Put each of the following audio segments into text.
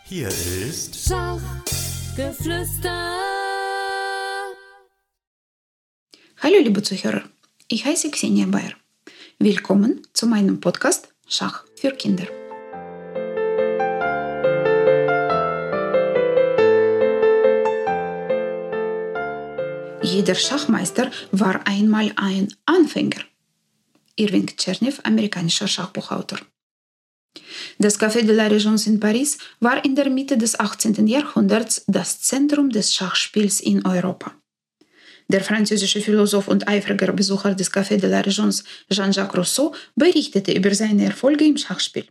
Hier ist Schachgeflüster. Hallo liebe Zuhörer, ich heiße Xenia Bayer. Willkommen zu meinem Podcast Schach für Kinder. Jeder Schachmeister war einmal ein Anfänger. Irving Tschernjew, amerikanischer Schachbuchautor. Das Café de la Régence in Paris war in der Mitte des 18. Jahrhunderts das Zentrum des Schachspiels in Europa. Der französische Philosoph und eifriger Besucher des Café de la Régence, Jean-Jacques Rousseau, berichtete über seine Erfolge im Schachspiel.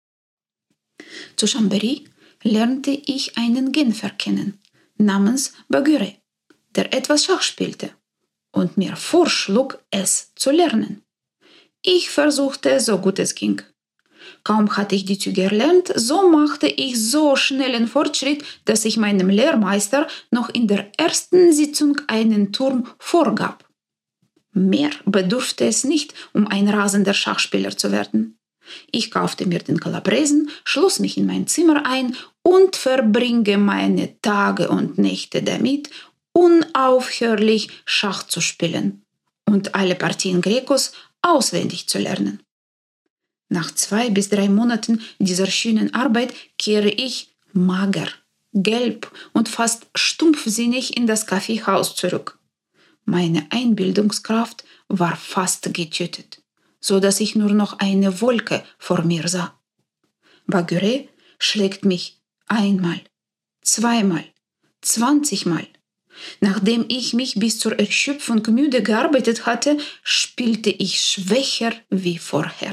Zu Chambéry lernte ich einen Genfer kennen, namens Bagueret, der etwas Schach spielte und mir vorschlug, es zu lernen. Ich versuchte, so gut es ging. Kaum hatte ich die Züge erlernt, so machte ich so schnellen Fortschritt, dass ich meinem Lehrmeister noch in der ersten Sitzung einen Turm vorgab. Mehr bedurfte es nicht, um ein rasender Schachspieler zu werden. Ich kaufte mir den Calabresen, schloss mich in mein Zimmer ein und verbringe meine Tage und Nächte damit, unaufhörlich Schach zu spielen und alle Partien Grecos auswendig zu lernen. Nach 2 bis 3 Monaten dieser schönen Arbeit kehre ich mager, gelb und fast stumpfsinnig in das Kaffeehaus zurück. Meine Einbildungskraft war fast getötet, so dass ich nur noch eine Wolke vor mir sah. Bagueret schlägt mich einmal, zweimal, 20-mal. Nachdem ich mich bis zur Erschöpfung müde gearbeitet hatte, spielte ich schwächer wie vorher.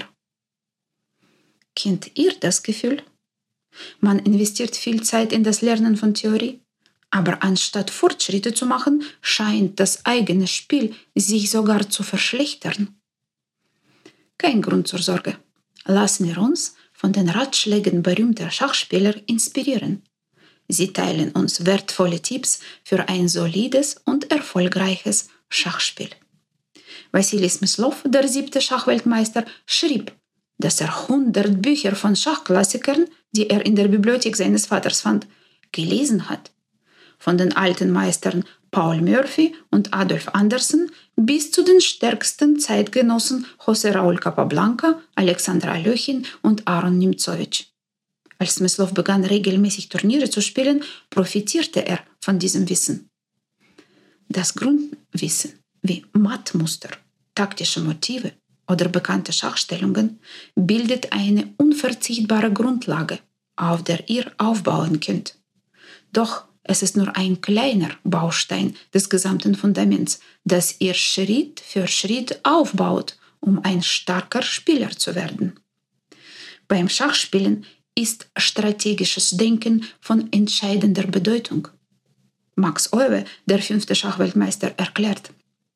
Kennt ihr das Gefühl? Man investiert viel Zeit in das Lernen von Theorie, aber anstatt Fortschritte zu machen, scheint das eigene Spiel sich sogar zu verschlechtern. Kein Grund zur Sorge. Lassen wir uns von den Ratschlägen berühmter Schachspieler inspirieren. Sie teilen uns wertvolle Tipps für ein solides und erfolgreiches Schachspiel. Wassili Smyslov, der 7. Schachweltmeister, schrieb, dass er 100 Bücher von Schachklassikern, die er in der Bibliothek seines Vaters fand, gelesen hat. Von den alten Meistern Paul Murphy und Adolf Anderssen bis zu den stärksten Zeitgenossen José Raúl Capablanca, Alexander Aljochин und Aaron Nimzowitsch. Als Smyslov begann, regelmäßig Turniere zu spielen, profitierte er von diesem Wissen. Das Grundwissen wie Mattmuster, taktische Motive oder bekannte Schachstellungen bildet eine unverzichtbare Grundlage, auf der ihr aufbauen könnt. Doch es ist nur ein kleiner Baustein des gesamten Fundaments, das ihr Schritt für Schritt aufbaut, um ein starker Spieler zu werden. Beim Schachspielen ist strategisches Denken von entscheidender Bedeutung. Max Euwe, der 5. Schachweltmeister, erklärt: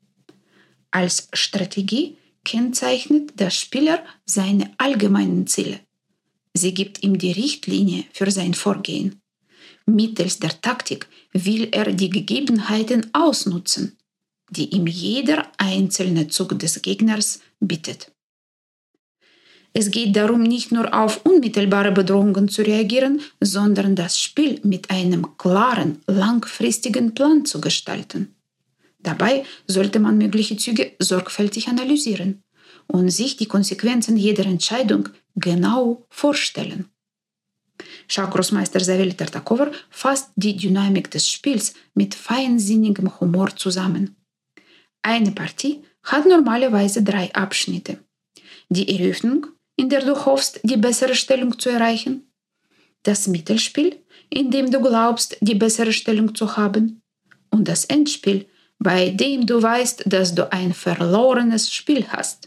Als Strategie kennzeichnet der Spieler seine allgemeinen Ziele. Sie gibt ihm die Richtlinie für sein Vorgehen. Mittels der Taktik will er die Gegebenheiten ausnutzen, die ihm jeder einzelne Zug des Gegners bietet. Es geht darum, nicht nur auf unmittelbare Bedrohungen zu reagieren, sondern das Spiel mit einem klaren, langfristigen Plan zu gestalten. Dabei sollte man mögliche Züge sorgfältig analysieren und sich die Konsequenzen jeder Entscheidung genau vorstellen. Schachgroßmeister Savely Tartakower fasst die Dynamik des Spiels mit feinsinnigem Humor zusammen. Eine Partie hat normalerweise 3 Abschnitte. Die Eröffnung, in der du hoffst, die bessere Stellung zu erreichen. Das Mittelspiel, in dem du glaubst, die bessere Stellung zu haben. Und das Endspiel, bei dem du weißt, dass du ein verlorenes Spiel hast.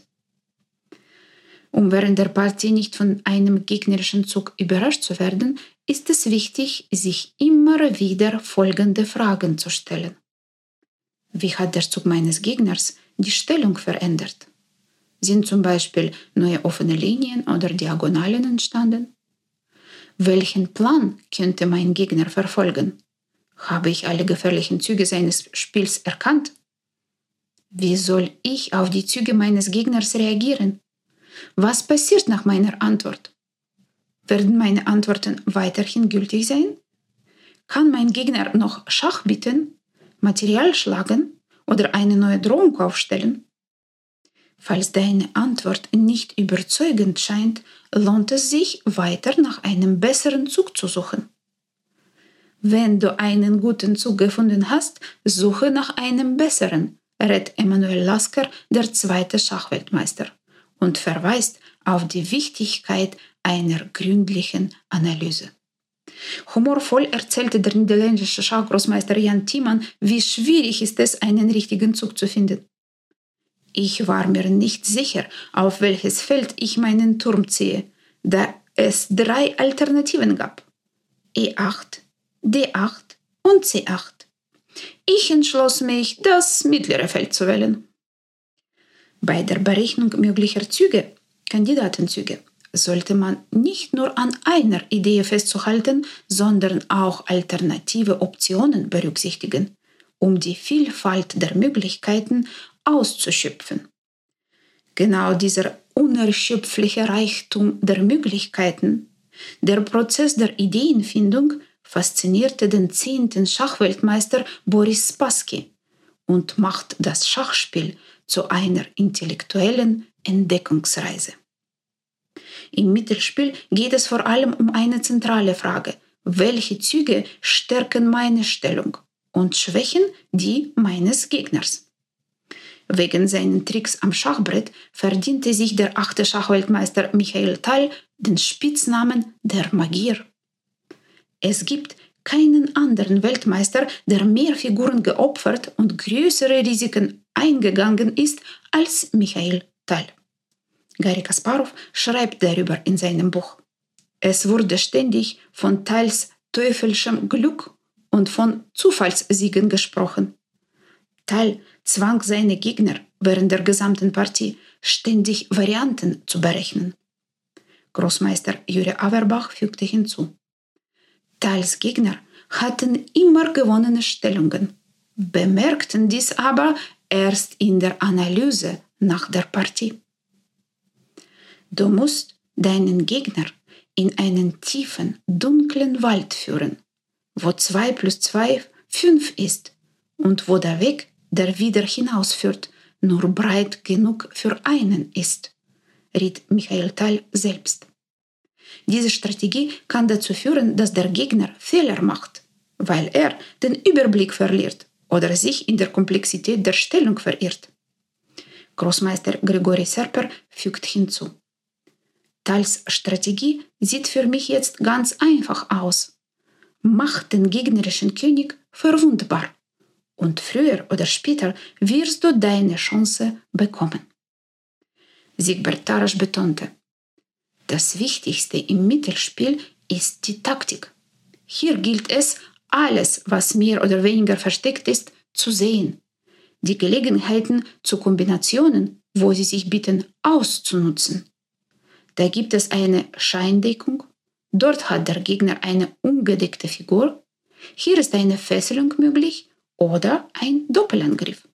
Um während der Partie nicht von einem gegnerischen Zug überrascht zu werden, ist es wichtig, sich immer wieder folgende Fragen zu stellen. Wie hat der Zug meines Gegners die Stellung verändert? Sind zum Beispiel neue offene Linien oder Diagonalen entstanden? Welchen Plan könnte mein Gegner verfolgen? Habe ich alle gefährlichen Züge seines Spiels erkannt? Wie soll ich auf die Züge meines Gegners reagieren? Was passiert nach meiner Antwort? Werden meine Antworten weiterhin gültig sein? Kann mein Gegner noch Schach bieten, Material schlagen oder eine neue Drohung aufstellen? Falls deine Antwort nicht überzeugend scheint, lohnt es sich, weiter nach einem besseren Zug zu suchen. Wenn du einen guten Zug gefunden hast, suche nach einem besseren, rät Emanuel Lasker, der zweite Schachweltmeister, und verweist auf die Wichtigkeit einer gründlichen Analyse. Humorvoll erzählte der niederländische Schachgroßmeister Jan Timman, wie schwierig ist es, einen richtigen Zug zu finden. Ich war mir nicht sicher, auf welches Feld ich meinen Turm ziehe, da es 3 Alternativen gab: E8, D8 und C8. Ich entschloss mich, das mittlere Feld zu wählen. Bei der Berechnung möglicher Züge, Kandidatenzüge, sollte man nicht nur an einer Idee festzuhalten, sondern auch alternative Optionen berücksichtigen, um die Vielfalt der Möglichkeiten auszuschöpfen. Genau dieser unerschöpfliche Reichtum der Möglichkeiten, der Prozess der Ideenfindung, faszinierte den 10. Schachweltmeister Boris Spassky und macht das Schachspiel zu einer intellektuellen Entdeckungsreise. Im Mittelspiel geht es vor allem um eine zentrale Frage: Welche Züge stärken meine Stellung und schwächen die meines Gegners? Wegen seinen Tricks am Schachbrett verdiente sich der 8. Schachweltmeister Michail Tal den Spitznamen der Magier. Es gibt keinen anderen Weltmeister, der mehr Figuren geopfert und größere Risiken eingegangen ist als Michail Tal. Garry Kasparow schreibt darüber in seinem Buch. Es wurde ständig von Tals teuflischem Glück und von Zufallssiegen gesprochen. Tal zwang seine Gegner während der gesamten Partie ständig Varianten zu berechnen. Großmeister Juri Auerbach fügte hinzu: Tals Gegner hatten immer gewonnene Stellungen, bemerkten dies aber erst in der Analyse nach der Partie. Du musst deinen Gegner in einen tiefen, dunklen Wald führen, wo 2 + 2 5 ist und wo der Weg, der wieder hinausführt, nur breit genug für einen ist, riet Michail Tal selbst. Diese Strategie kann dazu führen, dass der Gegner Fehler macht, weil er den Überblick verliert oder sich in der Komplexität der Stellung verirrt. Großmeister Grigori Serper fügt hinzu: Tals Strategie sieht für mich jetzt ganz einfach aus. Mach den gegnerischen König verwundbar und früher oder später wirst du deine Chance bekommen. Siegbert Tarrasch betonte: Das Wichtigste im Mittelspiel ist die Taktik. Hier gilt es, alles, was mehr oder weniger versteckt ist, zu sehen, die Gelegenheiten zu Kombinationen, wo sie sich bieten, auszunutzen. Da gibt es eine Scheindeckung, dort hat der Gegner eine ungedeckte Figur, hier ist eine Fesselung möglich oder ein Doppelangriff.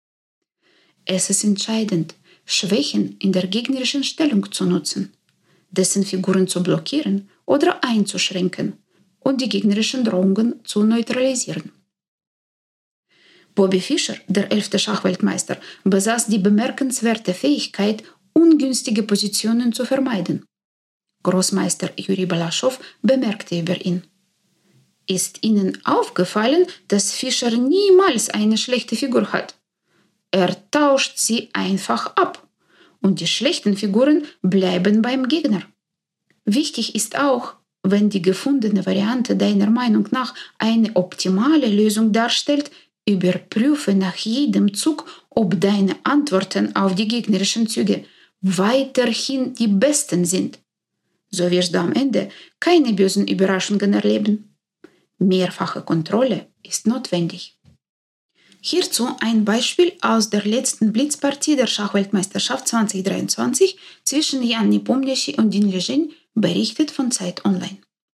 Es ist entscheidend, Schwächen in der gegnerischen Stellung zu nutzen, dessen Figuren zu blockieren oder einzuschränken und die gegnerischen Drohungen zu neutralisieren. Bobby Fischer, der 11. Schachweltmeister, besaß die bemerkenswerte Fähigkeit, ungünstige Positionen zu vermeiden. Großmeister Juri Balaschow bemerkte über ihn: Ist Ihnen aufgefallen, dass Fischer niemals eine schlechte Figur hat? Er tauscht sie einfach ab und die schlechten Figuren bleiben beim Gegner. Wichtig ist auch, wenn die gefundene Variante deiner Meinung nach eine optimale Lösung darstellt, überprüfe nach jedem Zug, ob deine Antworten auf die gegnerischen Züge weiterhin die besten sind. So wirst du am Ende keine bösen Überraschungen erleben. Mehrfache Kontrolle ist notwendig. Hierzu ein Beispiel aus der letzten Blitzpartie der Schachweltmeisterschaft 2023 zwischen Jan Nepomniachtchi und Dean Lejene, berichtet von Zeit Online.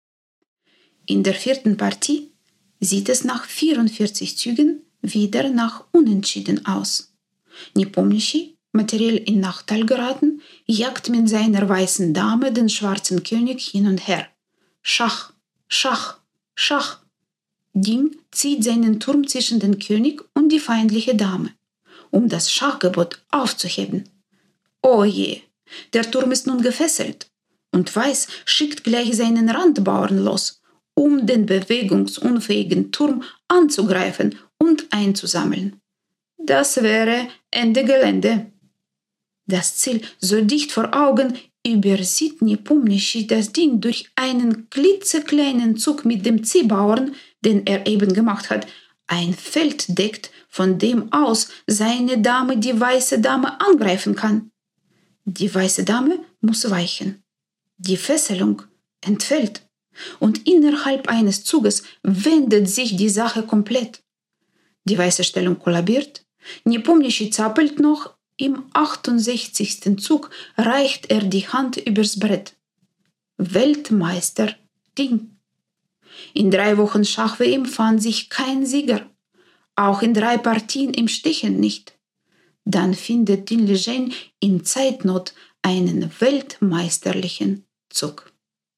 In der 4. Partie sieht es nach 44 Zügen wieder nach Unentschieden aus. Nepomniachtchi materiell in Nachteil geraten, jagt mit seiner weißen Dame den schwarzen König hin und her. Schach, Schach, Schach. Ding zieht seinen Turm zwischen den König und die feindliche Dame, um das Schachgebot aufzuheben. O je, der Turm ist nun gefesselt, und Weiß schickt gleich seinen Randbauern los, um den bewegungsunfähigen Turm anzugreifen und einzusammeln. Das wäre Ende Gelände. Das Ziel so dicht vor Augen, übersieht Nepomnischi das Ding durch einen klitzekleinen Zug mit dem Ziehbauern, den er eben gemacht hat, ein Feld deckt, von dem aus seine Dame die weiße Dame angreifen kann. Die weiße Dame muss weichen. Die Fesselung entfällt. Und innerhalb eines Zuges wendet sich die Sache komplett. Die weiße Stellung kollabiert. Nepomnischi zappelt noch. Im 68. Zug reicht er die Hand übers Brett. Weltmeister Ding. In 3 Wochen Schach-WM fand sich kein Sieger. Auch in 3 Partien im Stechen nicht. Dann findet Ding Liren in Zeitnot einen weltmeisterlichen Zug.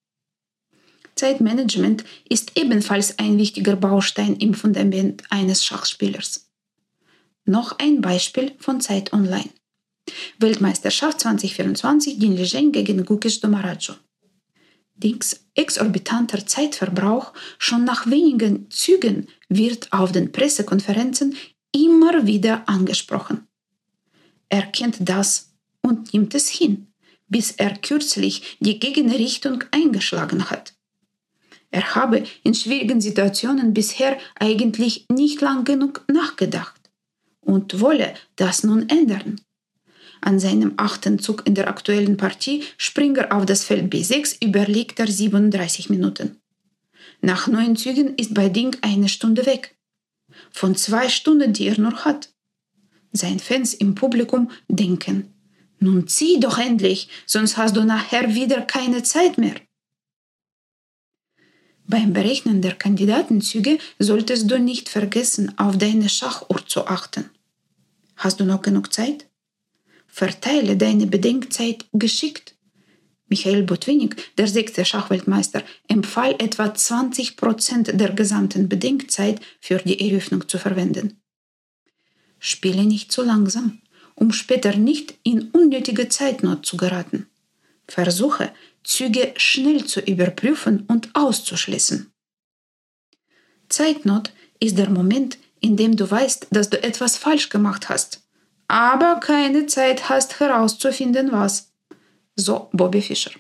Zeitmanagement ist ebenfalls ein wichtiger Baustein im Fundament eines Schachspielers. Noch ein Beispiel von Zeit Online. Weltmeisterschaft 2024 Ding Liren gegen Gukesh Domarajo. Dings exorbitanter Zeitverbrauch schon nach wenigen Zügen wird auf den Pressekonferenzen immer wieder angesprochen. Er kennt das und nimmt es hin, bis er kürzlich die Gegenrichtung eingeschlagen hat. Er habe in schwierigen Situationen bisher eigentlich nicht lang genug nachgedacht und wolle das nun ändern. An seinem 8. Zug in der aktuellen Partie Springer auf das Feld B6 überlegt er 37 Minuten. Nach 9 Zügen ist bei Ding eine Stunde weg. Von 2 Stunden, die er noch hat. Seine Fans im Publikum denken, nun zieh doch endlich, sonst hast du nachher wieder keine Zeit mehr. Beim Berechnen der Kandidatenzüge solltest du nicht vergessen, auf deine Schachuhr zu achten. Hast du noch genug Zeit? Verteile deine Bedenkzeit geschickt. Michail Botvinnik, der 6. Schachweltmeister, empfahl etwa 20% der gesamten Bedenkzeit für die Eröffnung zu verwenden. Spiele nicht zu langsam, um später nicht in unnötige Zeitnot zu geraten. Versuche, Züge schnell zu überprüfen und auszuschließen. Zeitnot ist der Moment, in dem du weißt, dass du etwas falsch gemacht hast, aber keine Zeit hast herauszufinden, was. So Bobby Fischer.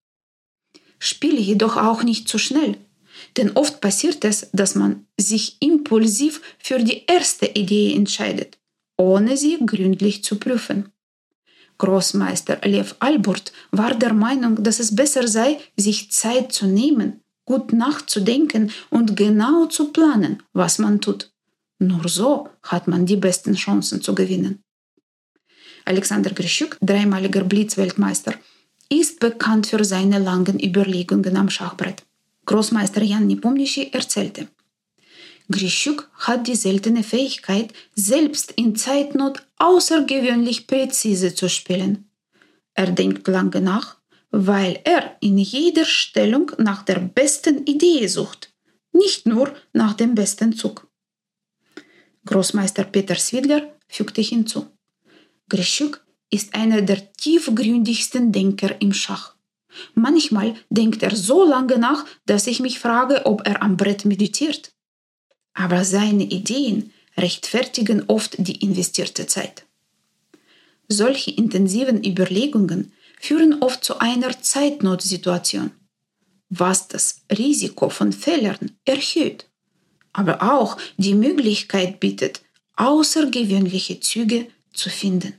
Spiele jedoch auch nicht zu schnell, denn oft passiert es, dass man sich impulsiv für die erste Idee entscheidet, ohne sie gründlich zu prüfen. Großmeister Lev Alburt war der Meinung, dass es besser sei, sich Zeit zu nehmen, gut nachzudenken und genau zu planen, was man tut. Nur so hat man die besten Chancen zu gewinnen. Alexander Grischuk, 3-maliger Blitzweltmeister, ist bekannt für seine langen Überlegungen am Schachbrett. Großmeister Jan Nepomnischi erzählte, Grischuk hat die seltene Fähigkeit, selbst in Zeitnot außergewöhnlich präzise zu spielen. Er denkt lange nach, weil er in jeder Stellung nach der besten Idee sucht, nicht nur nach dem besten Zug. Großmeister Peter Svidler fügte hinzu, Grischuk ist einer der tiefgründigsten Denker im Schach. Manchmal denkt er so lange nach, dass ich mich frage, ob er am Brett meditiert. Aber seine Ideen rechtfertigen oft die investierte Zeit. Solche intensiven Überlegungen führen oft zu einer Zeitnotsituation, was das Risiko von Fehlern erhöht, aber auch die Möglichkeit bietet, außergewöhnliche Züge zu finden.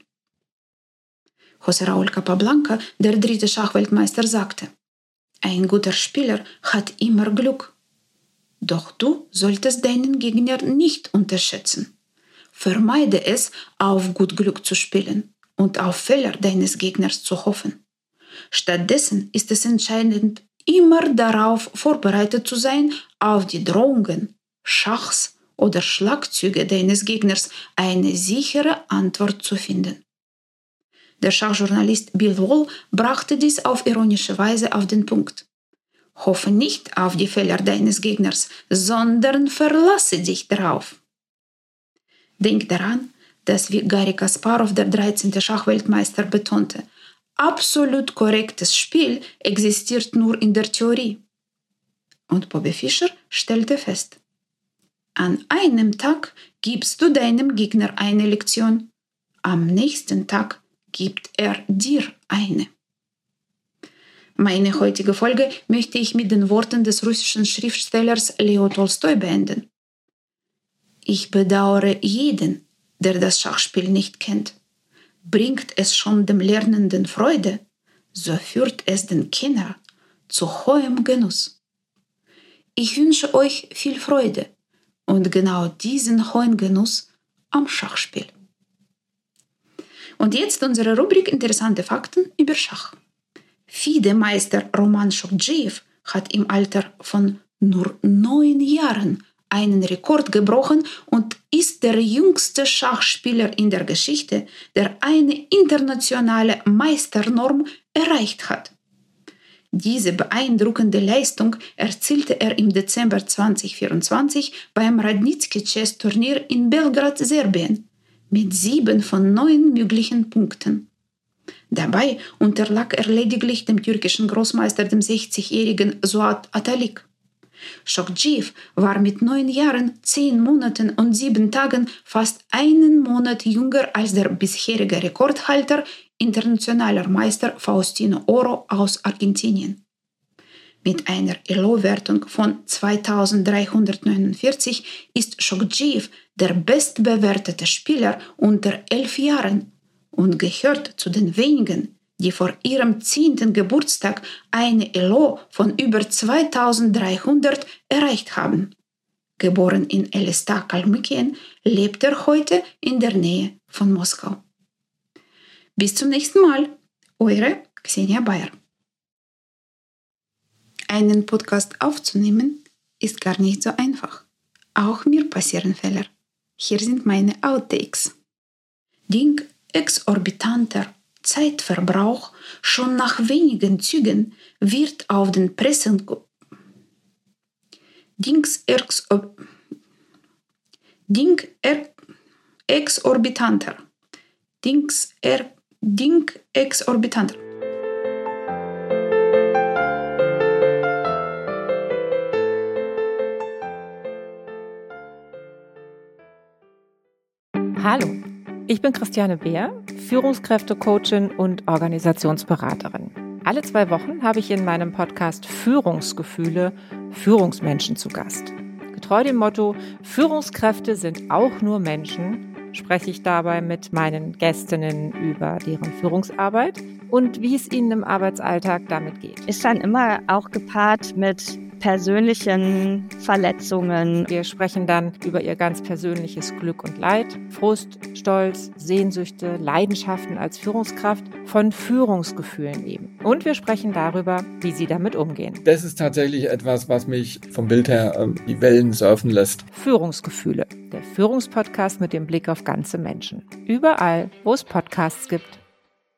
José Raúl Capablanca, der 3. Schachweltmeister, sagte, ein guter Spieler hat immer Glück. Doch du solltest deinen Gegner nicht unterschätzen. Vermeide es, auf gut Glück zu spielen und auf Fehler deines Gegners zu hoffen. Stattdessen ist es entscheidend, immer darauf vorbereitet zu sein, auf die Drohungen, Schachs oder Schlagzüge deines Gegners eine sichere Antwort zu finden. Der Schachjournalist Bill Wall brachte dies auf ironische Weise auf den Punkt. Hoffe nicht auf die Fehler deines Gegners, sondern verlasse dich darauf. Denk daran, dass wie Garry Kasparow, der 13. Schachweltmeister, betonte, absolut korrektes Spiel existiert nur in der Theorie. Und Bobby Fischer stellte fest, an einem Tag gibst du deinem Gegner eine Lektion, am nächsten Tag gibt er dir eine. Meine heutige Folge möchte ich mit den Worten des russischen Schriftstellers Leo Tolstoi beenden. Ich bedauere jeden, der das Schachspiel nicht kennt. Bringt es schon dem Lernenden Freude, so führt es den Kenner zu hohem Genuss. Ich wünsche euch viel Freude und genau diesen hohen Genuss am Schachspiel. Und jetzt unsere Rubrik Interessante Fakten über Schach. FIDE-Meister Roman Chokdschejew hat im Alter von nur 9 Jahren einen Rekord gebrochen und ist der jüngste Schachspieler in der Geschichte, der eine internationale Meisternorm erreicht hat. Diese beeindruckende Leistung erzielte er im Dezember 2024 beim Radnitsky Chess Turnier in Belgrad, Serbien, mit 7 von 9 möglichen Punkten. Dabei unterlag er lediglich dem türkischen Großmeister, dem 60-jährigen Suat Atalik. Chokdschejew war mit 9 Jahren, 10 Monaten und 7 Tagen fast einen Monat jünger als der bisherige Rekordhalter, internationaler Meister Faustino Oro aus Argentinien. Mit einer Elo-Wertung von 2349 ist Chokdschejew der bestbewertete Spieler unter 11 Jahren und gehört zu den wenigen, die vor ihrem 10. Geburtstag eine Elo von über 2300 erreicht haben. Geboren in Elista, Kalmykien, lebt er heute in der Nähe von Moskau. Bis zum nächsten Mal, eure Xenia Bayer. Einen Podcast aufzunehmen ist gar nicht so einfach. Auch mir passieren Fehler. Hier sind meine Outtakes. Ding exorbitanter Zeitverbrauch schon nach wenigen Zügen wird auf den exorbitanter. Hallo, ich bin Christiane Beer, Führungskräftecoachin und Organisationsberaterin. Alle 2 Wochen habe ich in meinem Podcast Führungsgefühle Führungsmenschen zu Gast. Getreu dem Motto, Führungskräfte sind auch nur Menschen, spreche ich dabei mit meinen Gästinnen über deren Führungsarbeit und wie es ihnen im Arbeitsalltag damit geht. Ist dann immer auch gepaart mit persönlichen Verletzungen. Wir sprechen dann über ihr ganz persönliches Glück und Leid, Frust, Stolz, Sehnsüchte, Leidenschaften als Führungskraft, von Führungsgefühlen eben. Und wir sprechen darüber, wie sie damit umgehen. Das ist tatsächlich etwas, was mich vom Bild her die Wellen surfen lässt. Führungsgefühle, der Führungspodcast mit dem Blick auf ganze Menschen. Überall, wo es Podcasts gibt.